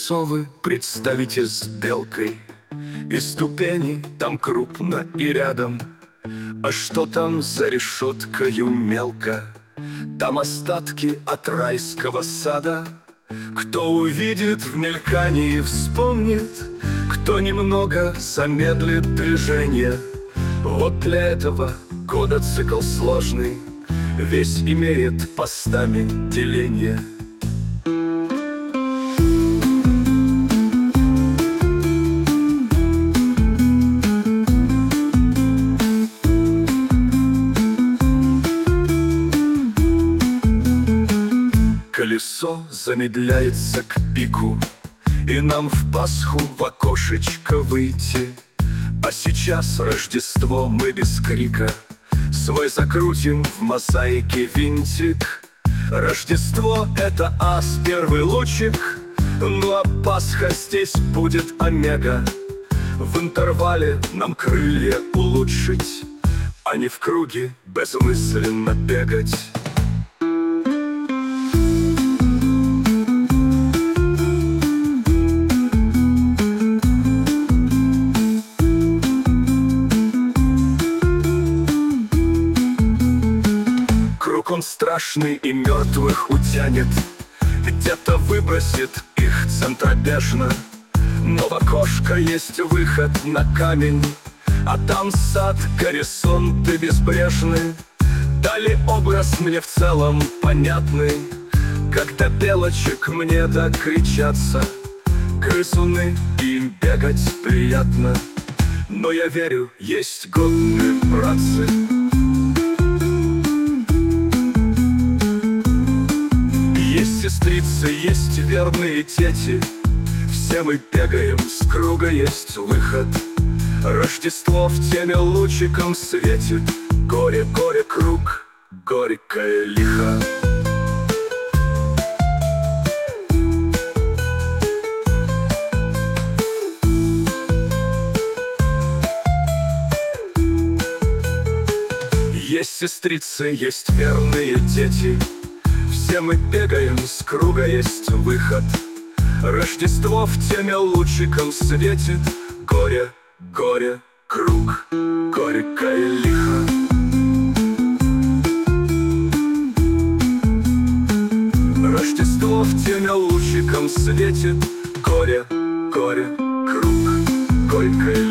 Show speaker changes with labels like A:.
A: Колесо вы представите с белкой, и ступени там крупно и рядом. А что там за решеткою мелко? Там остатки от райского сада. Кто увидит в мелькании, вспомнит, кто немного замедлит движение. Вот для этого года цикл сложный, весь имеет постами деления. Колесо замедляется к пику, и нам в Пасху в окошечко выйти. А сейчас Рождество, мы без крика свой закрутим в мозаике винтик. Рождество — это ас, первый лучик, ну а Пасха здесь будет омега. В интервале нам крылья улучшить, а не в круге безмысленно бегать. Он страшный и мертвых утянет, где-то выбросит их центробежно. Но в окошко есть выход на камень, а там сад, горизонты безбрежны. Дали образ мне в целом понятный, когда белочек мне докричатся. Грызуны, им бегать приятно, но я верю, есть годные братцы. Есть сестрицы, есть верные тети, все мы бегаем, с круга есть выход. Рождество в теме лучиком светит, горе, горе, круг, горькая лиха. Есть сестрицы, есть верные дети, все мы бегаем, с круга есть выход. Рождество в теме лучиком светит, горе, горе, круг, горькая лиха. Рождество в теме лучиком светит, горе, горе, круг, горькая лиха.